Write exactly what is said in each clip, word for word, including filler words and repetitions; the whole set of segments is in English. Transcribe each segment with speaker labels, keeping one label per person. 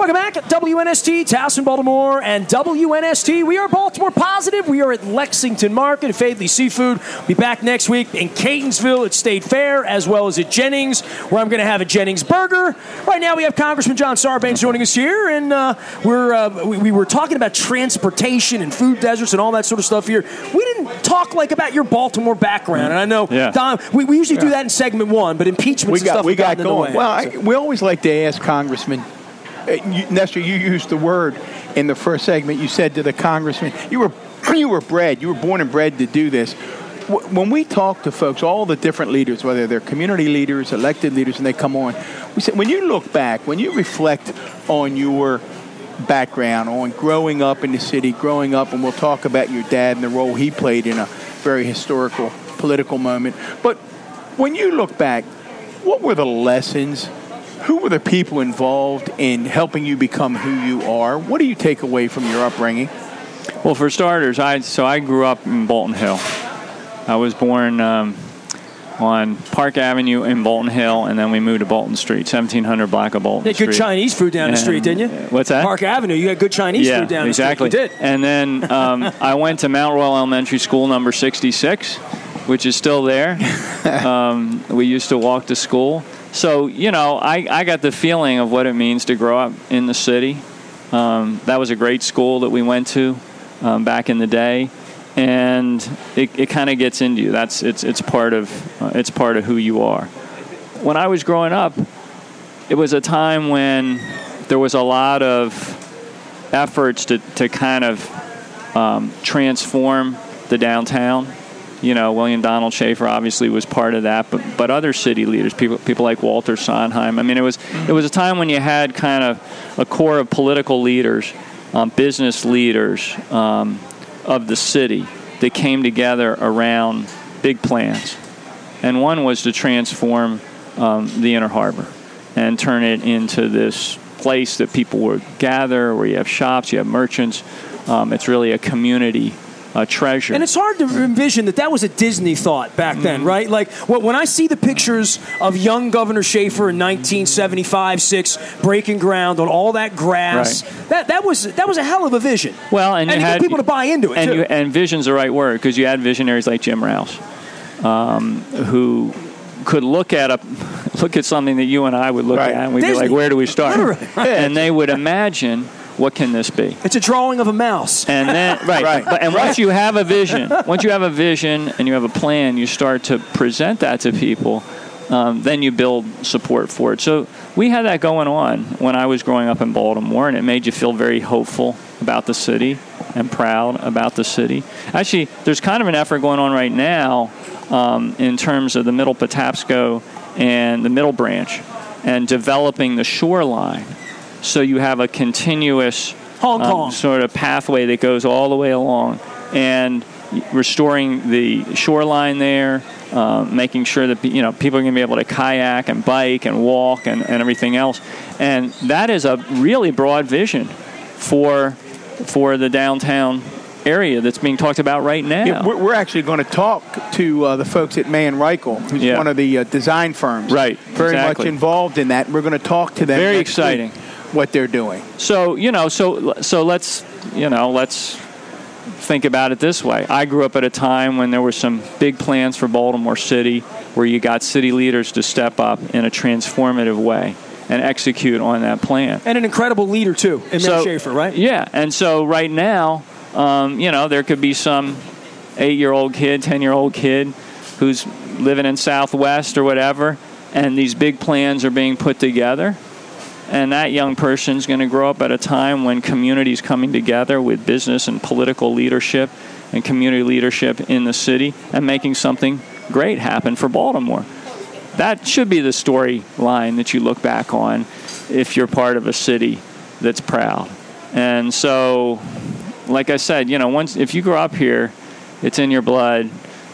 Speaker 1: Welcome back at W N S T, Towson, Baltimore, and W N S T. We are Baltimore Positive. We are at Lexington Market at Fadley Seafood. We'll be back next week in Catonsville at State Fair, as well as at Jennings, where I'm going to have a Jennings burger. Right now, we have Congressman John Sarbanes joining us here, and uh, we're uh, we, we were talking about transportation and food deserts and all that sort of stuff here. We didn't talk like about your Baltimore background, and I know
Speaker 2: yeah.
Speaker 1: Don. We, we usually yeah. do that in segment one, but impeachment and stuff
Speaker 3: we got
Speaker 1: gotten
Speaker 3: going.
Speaker 1: in the way.
Speaker 3: Well, I, we always like to ask Congressman. Uh, you, Nestor, you used the word in the first segment. You said to the congressman, you were you were bred, you were born and bred to do this. W- when we talk to folks, all the different leaders, whether they're community leaders, elected leaders, and they come on, we say, when you look back, when you reflect on your background, on growing up in the city, growing up, and we'll talk about your dad and the role he played in a very historical political moment. But when you look back, what were the lessons? Who were the people involved in helping you become who you are? What do you take away from your upbringing?
Speaker 2: Well, for starters, I so I grew up in Bolton Hill. I was born um, on Park Avenue in Bolton Hill, and then we moved to Bolton Street, seventeen hundred block of Bolton
Speaker 1: you had
Speaker 2: Street.
Speaker 1: good Chinese food down
Speaker 2: and,
Speaker 1: the street, didn't you?
Speaker 2: What's that?
Speaker 1: Park Avenue. You got good Chinese
Speaker 2: yeah,
Speaker 1: food down
Speaker 2: exactly.
Speaker 1: the street. You did.
Speaker 2: And then um, I went to Mount Royal Elementary School, number sixty-six, which is still there. um, we used to walk to school. So, you know, I, I got the feeling of what it means to grow up in the city. Um, that was a great school that we went to um, back in the day, and it, it kind of gets into you. That's it's it's part of uh, it's part of who you are. When I was growing up, it was a time when there was a lot of efforts to to kind of um, transform the downtown. You know, William Donald Schaefer obviously was part of that, but but other city leaders, people people like Walter Sondheim. I mean, it was it was a time when you had kind of a core of political leaders, um, business leaders um, of the city that came together around big plans, and one was to transform um, the Inner Harbor and turn it into this place that people would gather, where you have shops, you have merchants. Um, it's really a community. A treasure.
Speaker 1: And it's hard to envision that that was a Disney thought back then, mm-hmm. right? Like, when I see the pictures of young Governor Schaefer in nineteen seventy-five six breaking ground on all that grass, right. that that was that was a hell of a vision.
Speaker 2: Well, and,
Speaker 1: and
Speaker 2: you
Speaker 1: you
Speaker 2: had
Speaker 1: people to buy into it,
Speaker 2: and
Speaker 1: too.
Speaker 2: You, and vision's the right word, because you had visionaries like Jim Rouse, um, who could look at a look at something that you and I would look
Speaker 3: right.
Speaker 2: at, and we'd
Speaker 1: Disney.
Speaker 2: be like, where do we start?
Speaker 1: Literally.
Speaker 2: And they would imagine, what can this be?
Speaker 1: It's a drawing of a mouse.
Speaker 2: And then, right,
Speaker 3: right.
Speaker 2: But, and once you have a vision, once you have a vision and you have a plan, you start to present that to people. Um, then you build support for it. So we had that going on when I was growing up in Baltimore, and it made you feel very hopeful about the city and proud about the city. Actually, there's kind of an effort going on right now um, in terms of the Middle Patapsco and the Middle Branch and developing the shoreline. So you have a continuous
Speaker 1: Hong Kong
Speaker 2: um, sort of pathway that goes all the way along, and restoring the shoreline there, uh, making sure that you know people are going to be able to kayak and bike and walk and, and everything else. And that is a really broad vision for for the downtown area that's being talked about right now.
Speaker 3: Yeah, we're, we're actually going to talk to uh, the folks at May and Reichel, who's
Speaker 2: yeah.
Speaker 3: one of the uh, design firms.
Speaker 2: Right,
Speaker 3: Very
Speaker 2: exactly.
Speaker 3: much involved in that. We're going to talk to them.
Speaker 2: Very
Speaker 3: next
Speaker 2: exciting.
Speaker 3: week, what they're doing.
Speaker 2: So, you know, so so let's, you know, let's think about it this way. I grew up at a time when there were some big plans for Baltimore City where you got city leaders to step up in a transformative way and execute on that plan.
Speaker 1: And an incredible leader, too, in
Speaker 2: so,
Speaker 1: Mayor Schaefer, right?
Speaker 2: Yeah, and so right now, um, you know, there could be some eight-year-old kid, ten-year-old kid who's living in Southwest or whatever, and these big plans are being put together. And that young person's going to grow up at a time when community's coming together with business and political leadership and community leadership in the city and making something great happen for Baltimore. That should be the storyline that you look back on if you're part of a city that's proud. And so, like I said, you know, once if you grow up here, it's in your blood.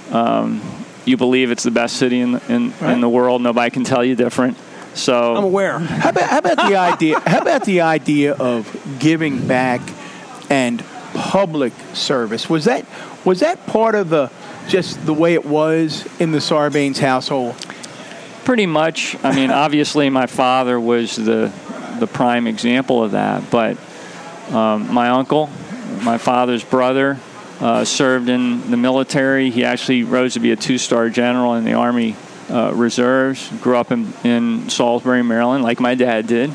Speaker 2: Um, you believe it's the best city in the, in, right. in the world. Nobody can tell you different. So
Speaker 1: I'm aware.
Speaker 3: How about, how about the idea? How about the idea of giving back and public service? Was that was that part of the just the way it was in the Sarbanes household?
Speaker 2: Pretty much. I mean, obviously, my father was the the prime example of that. But um, my uncle, my father's brother, uh, served in the military. He actually rose to be a two-star general in the Army uh, Reserves. Grew up in, in Salisbury, Maryland, like my dad did,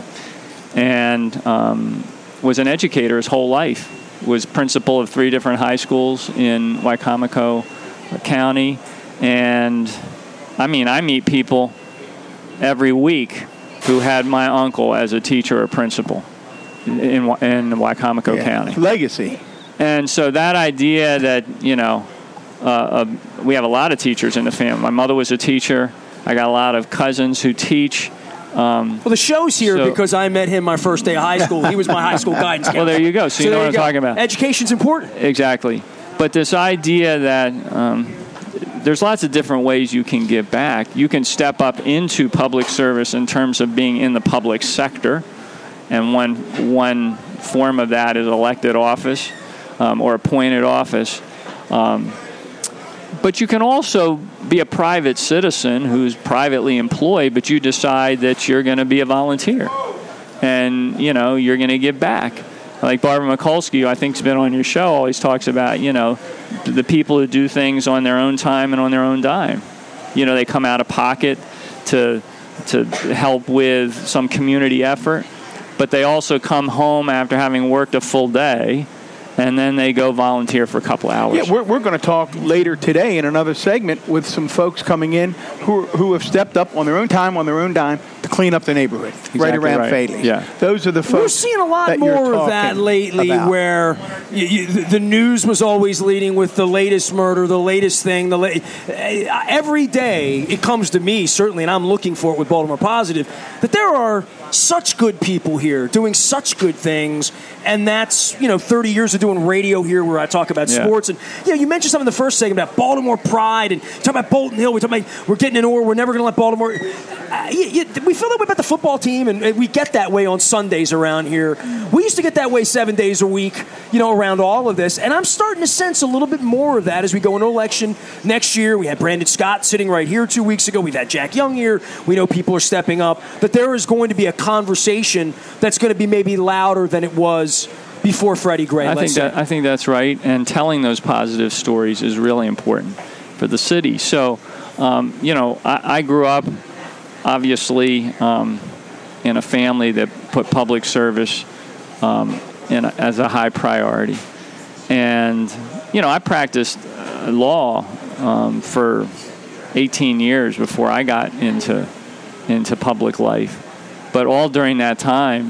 Speaker 2: and um, was an educator his whole life. Was principal of three different high schools in Wicomico County. And, I mean, I meet people every week who had my uncle as a teacher or principal in, in Wicomico
Speaker 3: yeah.
Speaker 2: County.
Speaker 3: Legacy.
Speaker 2: And so that idea that, you know, uh, uh, we have a lot of teachers in the family. My mother was a teacher. I got a lot of cousins who teach. Um,
Speaker 1: well, the show's here
Speaker 2: so,
Speaker 1: because I met him my first day of high school. He was my high school guidance counselor.
Speaker 2: Well, there you go. So, so you know what I'm go. talking about.
Speaker 1: Education's important.
Speaker 2: Exactly. But this idea that um, there's lots of different ways you can give back. You can step up into public service in terms of being in the public sector, and one one form of that is elected office um, or appointed office. Um, but you can also be a private citizen who's privately employed, but you decide that you're going to be a volunteer, and you know you're going to give back. Like Barbara Mikulski, I think's been on your show, always talks about, you know, the people who do things on their own time and on their own dime. You know, they come out of pocket to to help with some community effort, but they also come home after having worked a full day, and then they go volunteer for a couple hours.
Speaker 3: Yeah, we're, we're going to talk later today in another segment with some folks coming in who who have stepped up on their own time, on their own dime, to clean up the neighborhood
Speaker 2: exactly
Speaker 3: right around
Speaker 2: right.
Speaker 3: Fadley.
Speaker 2: Yeah.
Speaker 3: Those are the folks.
Speaker 1: We're seeing a lot
Speaker 3: that
Speaker 1: more of that lately
Speaker 3: about.
Speaker 1: where you, you, the news was always leading with the latest murder, the latest thing. The la- Every day it comes to me, certainly, and I'm looking for it with Baltimore Positive, that there are such good people here doing such good things, and that's, you know, thirty years of doing radio here where I talk about
Speaker 2: yeah.
Speaker 1: sports. And, you know, you mentioned something in the first segment about Baltimore pride, and talk about Bolton Hill. We talk about we're getting an or, we're never going to let Baltimore. Uh, you, you, we feel that way about the football team, and, and we get that way on Sundays around here. We used to get that way seven days a week, you know, around all of this. And I'm starting to sense a little bit more of that as we go into election next year. We had Brandon Scott sitting right here two weeks ago. We've had Jack Young here. We know people are stepping up. That there is going to be a conversation that's going to be maybe louder than it was before Freddie Gray.
Speaker 2: I think that I think that's right, and telling those positive stories is really important for the city. So, um, you know, I, I grew up obviously um, in a family that put public service um, in a, as a high priority, and you know, I practiced uh, law um, for eighteen years before I got into into public life. But all during that time,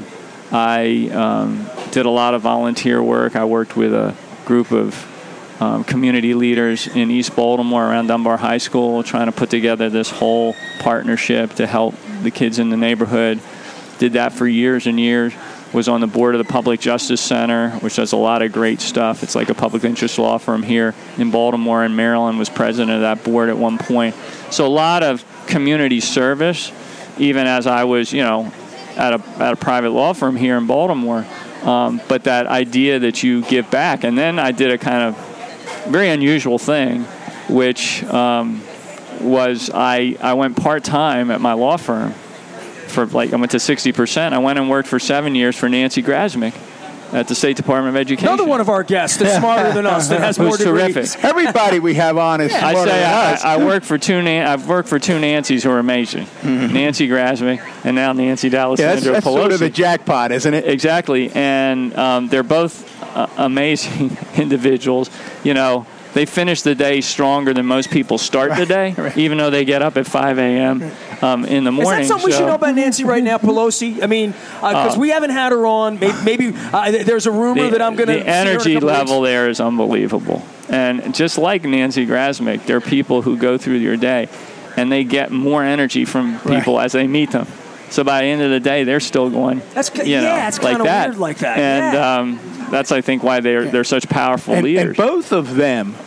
Speaker 2: I um, did a lot of volunteer work. I worked with a group of um, community leaders in East Baltimore around Dunbar High School, trying to put together this whole partnership to help the kids in the neighborhood. Did that for years and years. Was on the board of the Public Justice Center, which does a lot of great stuff. It's like a public interest law firm here in Baltimore, and Maryland was president of that board at one point. So a lot of community service, even as I was, you know, at a at a private law firm here in Baltimore. Um, but that idea that you give back. And then I did a kind of very unusual thing, which um, was I, I went part-time at my law firm. For like I went to sixty percent. I went and worked for seven years for Nancy Grasmick at the State Department of Education.
Speaker 1: Another one of our guests that's smarter than us, that has more degrees.
Speaker 2: Terrific.
Speaker 3: Everybody we have on is
Speaker 2: I
Speaker 3: smarter
Speaker 2: say
Speaker 3: than
Speaker 2: I,
Speaker 3: us.
Speaker 2: I work for two. Nan- I've worked for two Nancys who are amazing. Mm-hmm. Nancy Grasmick and now Nancy D'Alessandro
Speaker 3: yeah, that's, that's
Speaker 2: Pelosi.
Speaker 3: sort of the jackpot, isn't it?
Speaker 2: Exactly, and um, they're both uh, amazing individuals. You know, they finish the day stronger than most people start
Speaker 3: right,
Speaker 2: the day,
Speaker 3: right.
Speaker 2: even though they get up at five a.m. Um, in the morning.
Speaker 1: Is that something
Speaker 2: so.
Speaker 1: we should know about Nancy right now, Pelosi? I mean, because uh, uh, we haven't had her on. Maybe, maybe uh, there's a rumor
Speaker 2: the,
Speaker 1: that I'm going to.
Speaker 2: The energy level weeks. There is unbelievable, and just like Nancy Grasmick, there are people who go through your day, and they get more energy from people right. as they meet them. So by the end of the day, they're still going. That's you know,
Speaker 1: yeah, it's kind of
Speaker 2: like
Speaker 1: weird like that.
Speaker 2: And
Speaker 1: yeah.
Speaker 2: um, that's I think why they're they're such powerful
Speaker 3: and,
Speaker 2: leaders.
Speaker 3: And both of them.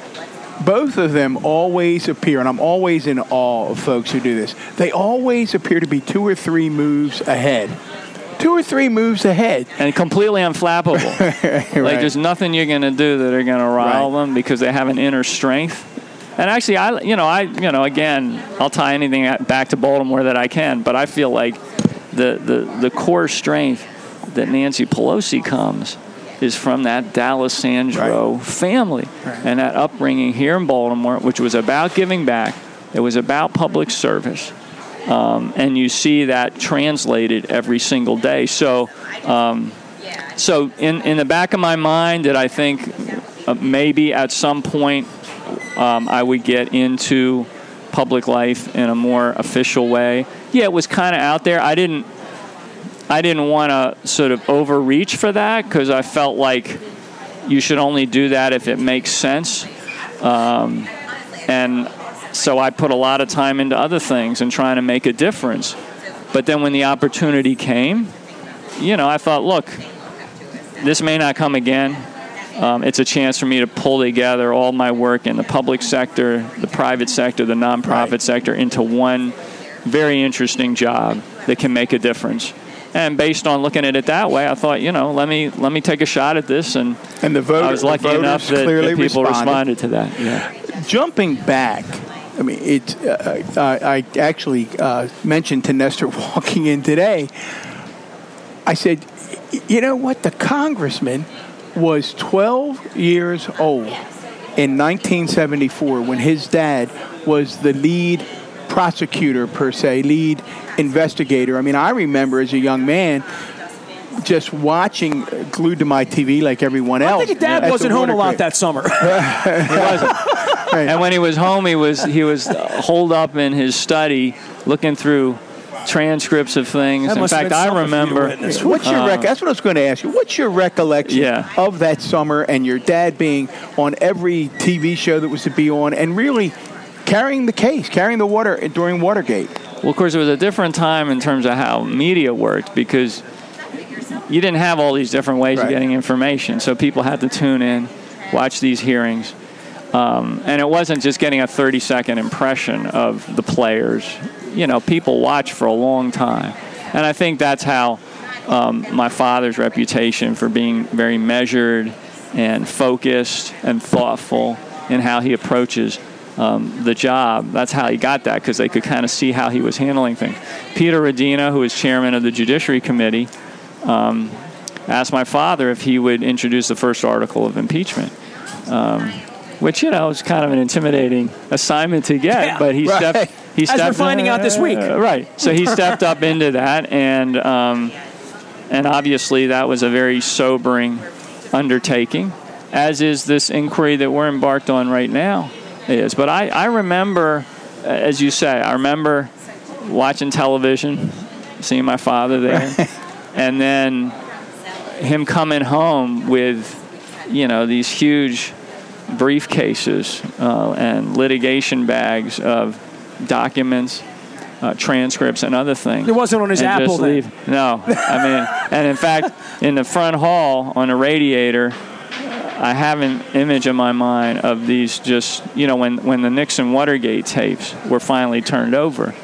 Speaker 3: Both of them always appear, and I'm always in awe of folks who do this, they always appear to be two or three moves ahead. Two or three moves ahead.
Speaker 2: And completely unflappable. right. Like there's nothing you're going to do that are going to rile right. them because they have an inner strength. And actually, I, you know, I, you know, again, I'll tie anything back to Baltimore that I can, but I feel like the, the, the core strength that Nancy Pelosi comes is from that D'Alessandro right. family right. and that upbringing here in Baltimore, which was about giving back. It was about public service. Um, and you see that translated every single day. So, um, so in, in the back of my mind, did I think uh, maybe at some point um, I would get into public life in a more official way? Yeah, it was kind of out there. I didn't, I didn't want to sort of overreach for that because I felt like you should only do that if it makes sense. Um, and so I put a lot of time into other things and trying to make a difference. But then when the opportunity came, you know, I thought, look, this may not come again. Um, it's a chance for me to pull together all my work in the public sector, the private sector, the nonprofit right. sector into one very interesting job that can make a difference. And based on looking at it that way, I thought, you know, let me let me take a shot at this. And,
Speaker 3: and the voter,
Speaker 2: I was lucky enough that, that people responded. responded to that. Yeah.
Speaker 3: Jumping back, I mean, it. Uh, I, I actually uh, mentioned to Nestor walking in today, I said, you know what, the congressman was twelve years old in nineteen seventy-four when his dad was the lead prosecutor, per se, lead investigator. I mean, I remember as a young man just watching, uh, glued to my T V like everyone else.
Speaker 1: I think Dad
Speaker 3: yeah,
Speaker 1: wasn't home a lot that summer.
Speaker 2: He wasn't.
Speaker 3: Right.
Speaker 2: And when he was home, he was he was holed up in his study looking through transcripts of things.
Speaker 1: That
Speaker 2: in fact, I remember.
Speaker 3: What's your
Speaker 2: uh,
Speaker 3: rec- That's what I was going to ask you. What's your recollection
Speaker 2: yeah.
Speaker 3: of that summer and your dad being on every T V show that was to be on and really carrying the case, carrying the water during Watergate?
Speaker 2: Well, of course, it was a different time in terms of how media worked because you didn't have all these different ways right. of getting information. So people had to tune in, watch these hearings. Um, and it wasn't just getting a thirty-second impression of the players. You know, people watch for a long time. And I think that's how um, my father's reputation for being very measured and focused and thoughtful in how he approaches um, the job, that's how he got that, because they could kind of see how he was handling things. Peter Rodina, who is chairman of the Judiciary Committee, um, asked my father if he would introduce the first article of impeachment. Um, which, you know, is kind of an intimidating assignment to get,
Speaker 1: yeah,
Speaker 2: but he
Speaker 3: right.
Speaker 2: stepped... He
Speaker 1: As
Speaker 2: stepped,
Speaker 1: we're finding out this week.
Speaker 2: Uh, right. So he stepped up into that, and um, and obviously that was a very sobering undertaking, as is this inquiry that we're embarked on right now is. But I, I remember, as you say, I remember watching television, seeing my father there, and then him coming home with, you know, these huge briefcases uh, and litigation bags of documents, uh, transcripts, and other things.
Speaker 1: It wasn't on his
Speaker 2: and
Speaker 1: Apple then.
Speaker 2: Leave. No. I mean, and in fact, in the front hall on a radiator, I have an image in my mind of these just, you know, when, when the Nixon Watergate tapes were finally turned over,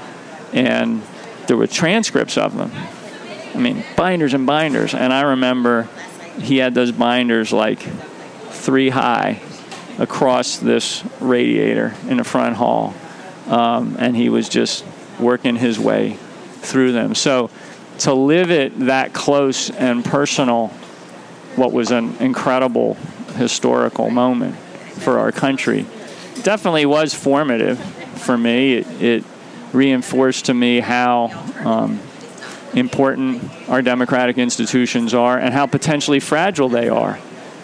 Speaker 2: and there were transcripts of them. I mean, binders and binders. And I remember he had those binders like three high across this radiator in the front hall. Um, and he was just working his way through them. So to live it that close and personal, what was an incredible historical moment for our country, definitely was formative for me. It, it reinforced to me how um, important our democratic institutions are and how potentially fragile they are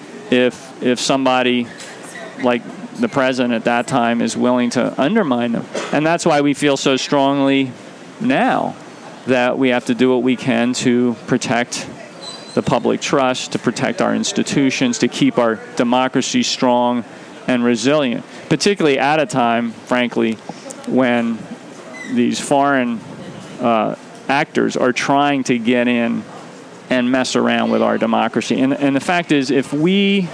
Speaker 2: if if somebody like the president at that time is willing to undermine them. And that's why we feel so strongly now that we have to do what we can to protect the public trust, to protect our institutions, to keep our democracy strong and resilient, particularly at a time, frankly, when these foreign uh, actors are trying to get in and mess around with our democracy. And, and the fact is, if we...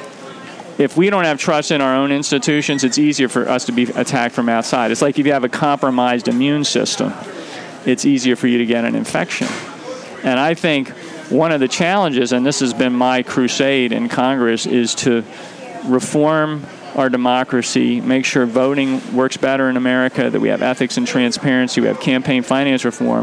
Speaker 2: If we don't have trust in our own institutions, it's easier for us to be attacked from outside. It's like if you have a compromised immune system, it's easier for you to get an infection. And I think one of the challenges, and this has been my crusade in Congress, is to reform our democracy, make sure voting works better in America, that we have ethics and transparency, we have campaign finance reform,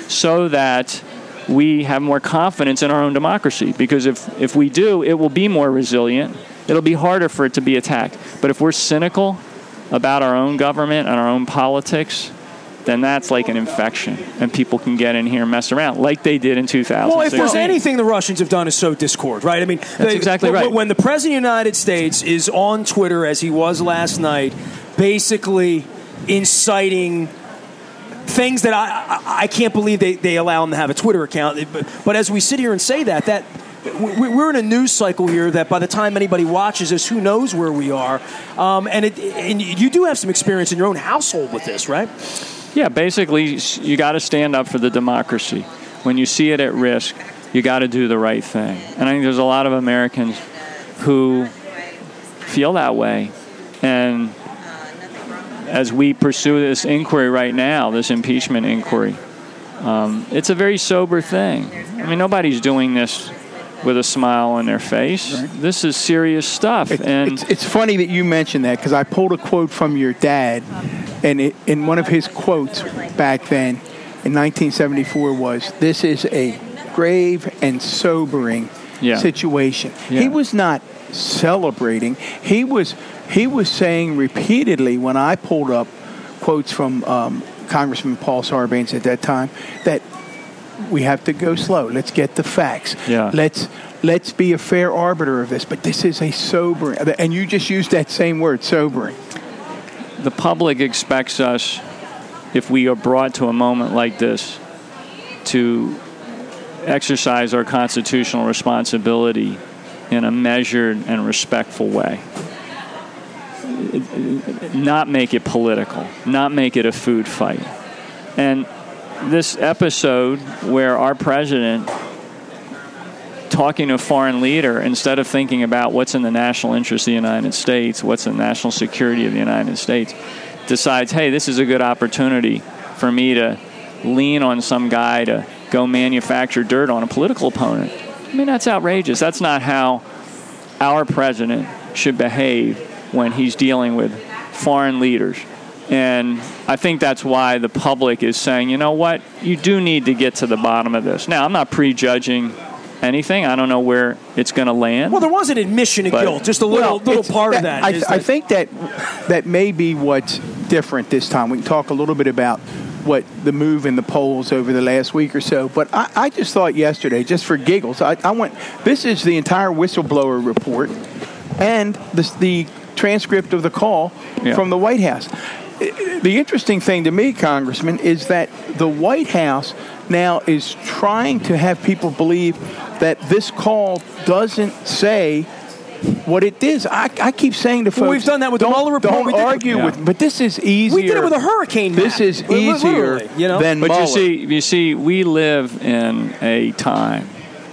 Speaker 2: so that we have more confidence in our own democracy. Because if, if we do, it will be more resilient. It'll be harder for it to be attacked. But if we're cynical about our own government and our own politics, then that's like an infection, and people can get in here and mess around like they did in two thousand six.
Speaker 1: Well, if there's anything the Russians have done is sow discord, right? I mean,
Speaker 2: that's
Speaker 1: they,
Speaker 2: exactly right.
Speaker 1: When the President of the United States is on Twitter, as he was last night, basically inciting things that I, I, I can't believe they, they allow him to have a Twitter account. But, but as we sit here and say that, that we're in a news cycle here that by the time anybody watches this, who knows where we are. Um, and, it, and you do have some experience in your own household with this, right?
Speaker 2: Yeah, basically, you got to stand up for the democracy. When you see it at risk, you got to do the right thing. And I think there's a lot of Americans who feel that way. And as we pursue this inquiry right now, this impeachment inquiry, um, it's a very sober thing. I mean, nobody's doing this with a smile on their face. Right. This is serious stuff.
Speaker 3: It,
Speaker 2: and
Speaker 3: it's, it's funny that you mentioned that, because I pulled a quote from your dad, and it, in one of his quotes back then in nineteen seventy-four was, "This is a grave and sobering yeah. situation." Yeah. He was not celebrating. He was he was saying repeatedly, when I pulled up quotes from um, Congressman Paul Sarbanes at that time, that we have to go slow. Let's get the facts.
Speaker 2: Yeah.
Speaker 3: Let's let's be a fair arbiter of this. But this is a sobering, and you just used that same word, sobering.
Speaker 2: The public expects us, if we are brought to a moment like this, to exercise our constitutional responsibility in a measured and respectful way. Not make it political. Not make it a food fight. And this episode where our president, talking to a foreign leader, instead of thinking about what's in the national interest of the United States, what's the national security of the United States, decides, hey, this is a good opportunity for me to lean on some guy to go manufacture dirt on a political opponent. I mean, that's outrageous. That's not how our president should behave when he's dealing with foreign leaders. And I think that's why the public is saying, you know what, you do need to get to the bottom of this. Now, I'm not prejudging anything. I don't know where it's going to land.
Speaker 1: Well, there was an admission of
Speaker 2: but,
Speaker 1: guilt, just a little
Speaker 3: well,
Speaker 1: little part
Speaker 3: that,
Speaker 1: of that.
Speaker 3: I,
Speaker 1: is
Speaker 3: I
Speaker 1: that.
Speaker 3: think that that may be what's different this time. We can talk a little bit about what the move in the polls over the last week or so. But I, I just thought yesterday, just for giggles, I, I went, this is the entire whistleblower report and this, the transcript of the call
Speaker 2: yeah.
Speaker 3: from the White House. The interesting thing to me, Congressman, is that the White House now is trying to have people believe that this call doesn't say what it is. I, I keep saying to folks,
Speaker 1: well, we've done that with the Mueller report.
Speaker 3: Don't
Speaker 1: we did
Speaker 3: argue
Speaker 1: it.
Speaker 3: with, yeah. but this is easier.
Speaker 1: We did it with a hurricane map.
Speaker 3: This is easier
Speaker 1: you know?
Speaker 3: than
Speaker 2: But
Speaker 3: Mueller.
Speaker 2: you see, you see, we live in a time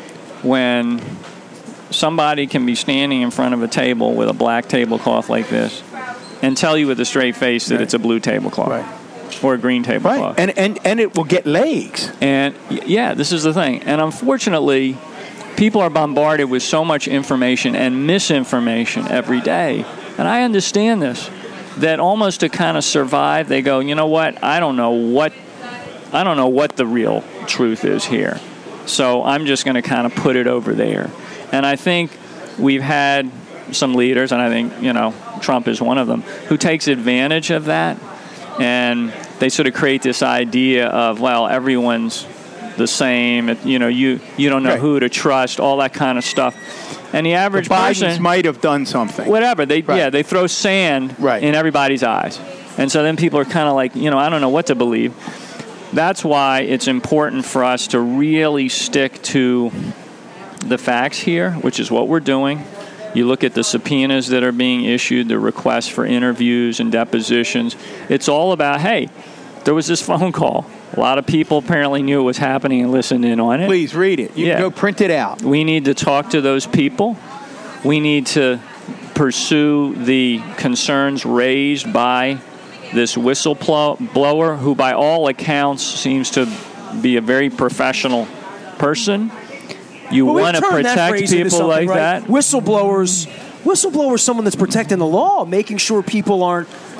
Speaker 2: when somebody can be standing in front of a table with a black tablecloth like this and tell you with a straight face that right. it's a blue tablecloth.
Speaker 3: Right.
Speaker 2: Or a green tablecloth.
Speaker 3: Right. And, and and it will get legs.
Speaker 2: And, yeah, this is the thing. And unfortunately, people are bombarded with so much information and misinformation every day. And I understand this, that almost to kind of survive, they go, you know what, I don't know what, I don't know what the real truth is here. So I'm just going to kind of put it over there. And I think we've had some leaders, and I think, you know, Trump is one of them, who takes advantage of that. And they sort of create this idea of, well, everyone's the same. You know, you, you don't know right. who to trust, all that kind of stuff. And the average
Speaker 3: the Bidens
Speaker 2: person
Speaker 3: might have done something.
Speaker 2: Whatever. They
Speaker 3: right.
Speaker 2: yeah, they throw sand
Speaker 3: right.
Speaker 2: in everybody's eyes. And so then people are kind of like, you know, I don't know what to believe. That's why it's important for us to really stick to the facts here, which is what we're doing. You look at the subpoenas that are being issued, the requests for interviews and depositions. It's all about, hey, there was this phone call. A lot of people apparently knew it was happening and listened in on it.
Speaker 3: Please read it. You
Speaker 2: yeah.
Speaker 3: can go print it out.
Speaker 2: We need to talk to those people. We need to pursue the concerns raised by this whistleblower, who by all accounts seems to be a very professional person. You
Speaker 1: well,
Speaker 2: want to protect people like
Speaker 1: right?
Speaker 2: that.
Speaker 1: Whistleblowers, whistleblowers, someone that's protecting the law, making sure people aren't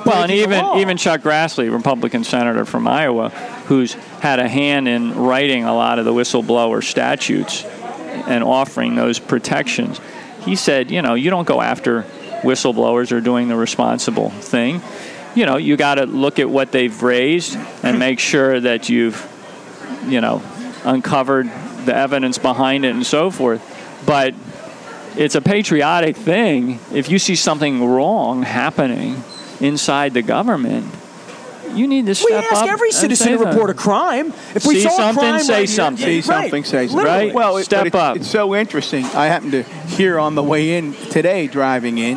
Speaker 2: Well, and
Speaker 1: breaking the
Speaker 2: even
Speaker 1: law.
Speaker 2: even Chuck Grassley, Republican senator from Iowa, who's had a hand in writing a lot of the whistleblower statutes and offering those protections, he said, you know, you don't go after whistleblowers or doing the responsible thing. You know, you got to look at what they've raised and make sure that you've, you know, uncovered the evidence behind it and so forth. But it's a patriotic thing. If you see something wrong happening inside the government, you need to
Speaker 1: we
Speaker 2: step up.
Speaker 1: ask every
Speaker 2: and
Speaker 1: citizen
Speaker 2: say
Speaker 1: to report a
Speaker 2: that.
Speaker 1: crime. If we
Speaker 2: See
Speaker 1: saw a
Speaker 2: something,
Speaker 1: crime
Speaker 2: say
Speaker 1: right here-
Speaker 2: something.
Speaker 3: See
Speaker 1: Right.
Speaker 3: something, say something.
Speaker 1: Literally.
Speaker 2: Right.
Speaker 3: Well, it,
Speaker 2: Step
Speaker 3: but it,
Speaker 2: up.
Speaker 3: It's so interesting. I happened to hear on the way in today, driving in,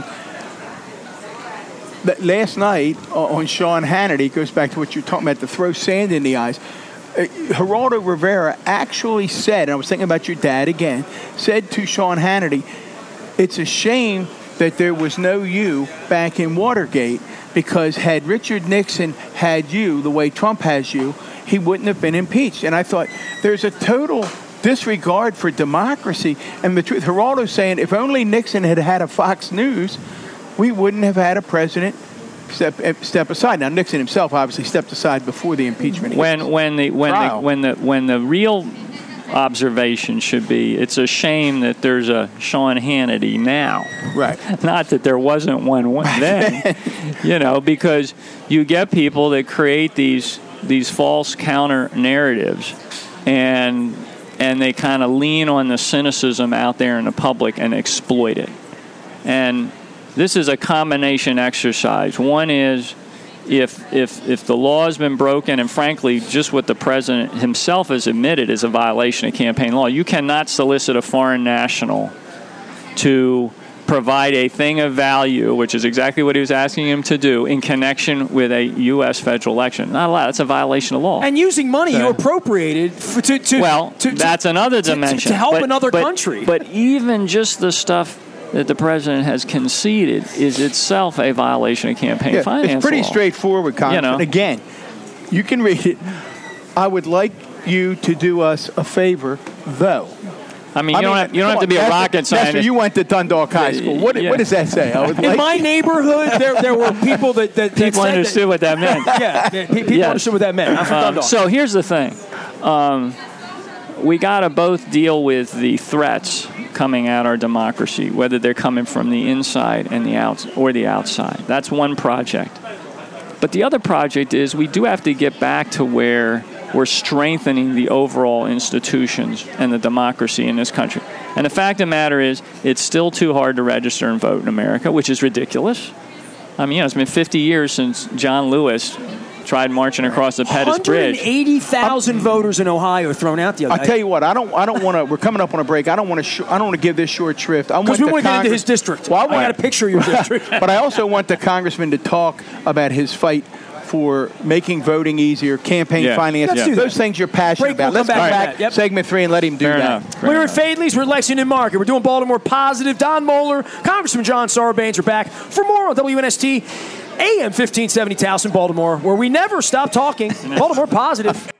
Speaker 3: that last night uh, on Sean Hannity, goes back to what you're talking about, to throw sand in the eyes. Uh, Geraldo Rivera actually said, and I was thinking about your dad again, said to Sean Hannity, it's a shame that there was no you back in Watergate, because had Richard Nixon had you the way Trump has you, he wouldn't have been impeached. And I thought, there's a total disregard for democracy. And the truth, Geraldo's saying, if only Nixon had had a Fox News, we wouldn't have had a president step step aside. Now, Nixon himself obviously stepped aside before the impeachment.
Speaker 2: When when the when the
Speaker 3: Trial.
Speaker 2: when the when the real observation should be, it's a shame that there's a Sean Hannity now.
Speaker 3: Right.
Speaker 2: Not that there wasn't one then. You know, because you get people that create these these false counter narratives, and and they kind of lean on the cynicism out there in the public and exploit it. And this is a combination exercise. One is, if if if the law has been broken, and frankly, just what the president himself has admitted is a violation of campaign law, you cannot solicit a foreign national to provide a thing of value, which is exactly what he was asking him to do, in connection with a U S federal election. Not allowed. That's a violation of law.
Speaker 1: And using money you appropriated for, to, to
Speaker 2: well,
Speaker 1: to, to,
Speaker 2: that's another
Speaker 1: to- to-
Speaker 2: dimension.
Speaker 1: to, help
Speaker 2: But-
Speaker 1: another
Speaker 2: but-
Speaker 1: country.
Speaker 2: But even just the stuff that the president has conceded is itself a violation of campaign
Speaker 3: Yeah,
Speaker 2: finance
Speaker 3: it's pretty
Speaker 2: law.
Speaker 3: straightforward, Congressman.
Speaker 2: You know.
Speaker 3: Again, you can read it. I would like you to do us a favor, though.
Speaker 2: I mean, you
Speaker 3: I
Speaker 2: don't
Speaker 3: mean,
Speaker 2: have, you don't
Speaker 3: come
Speaker 2: have to be
Speaker 3: on,
Speaker 2: a
Speaker 3: Nestor-
Speaker 2: rocket scientist.
Speaker 3: Nestor, you went to Dundalk High School. What,
Speaker 2: Yeah.
Speaker 3: what does that say? I would
Speaker 1: in
Speaker 3: like
Speaker 1: my neighborhood, there there were people that, that, that
Speaker 2: People
Speaker 1: said
Speaker 2: understood
Speaker 1: that,
Speaker 2: what that meant.
Speaker 1: yeah, yeah, pe- people
Speaker 2: Yes.
Speaker 1: understood what that meant. I'm from
Speaker 2: Um,
Speaker 1: Dundalk.
Speaker 2: so here's the thing. Um, we got to both deal with the threats coming at our democracy, whether they're coming from the inside and the outs or the outside. That's one project. But the other project is we do have to get back to where we're strengthening the overall institutions and the democracy in this country. And the fact of the matter is, it's still too hard to register and vote in America, which is ridiculous. I mean, you know, it's been fifty years since John Lewis tried marching across the Pettus Bridge.
Speaker 1: one hundred eighty thousand voters in Ohio thrown out the other
Speaker 3: I'll
Speaker 1: night.
Speaker 3: tell you what. I don't. I don't want to. We're coming up on a break. I don't want to. Sh- I don't want to give this short shrift. I
Speaker 1: Because
Speaker 3: want
Speaker 1: we
Speaker 3: the
Speaker 1: want to get into
Speaker 3: Congress-
Speaker 1: his district.
Speaker 3: Well, I
Speaker 1: I got a
Speaker 3: want-
Speaker 1: picture of your district.
Speaker 3: But I also want the congressman to talk about his fight for making voting easier, campaign
Speaker 2: Yeah.
Speaker 3: finance.
Speaker 1: Let's do that.
Speaker 3: Those things you're passionate
Speaker 1: Break, we'll
Speaker 3: about. Let's
Speaker 1: come
Speaker 3: come
Speaker 1: back to
Speaker 3: back.
Speaker 1: that. Yep.
Speaker 3: Segment three and let him do
Speaker 2: Fair
Speaker 3: that.
Speaker 2: enough. Fair
Speaker 1: We're
Speaker 2: enough.
Speaker 1: at Fadley's. We're at Lexington Market. We're doing Baltimore Positive. Don Moeller, Congressman John Sarbanes are back for more on W N S T A M fifteen seventy Towson, Baltimore, where we never stop talking. Baltimore Positive.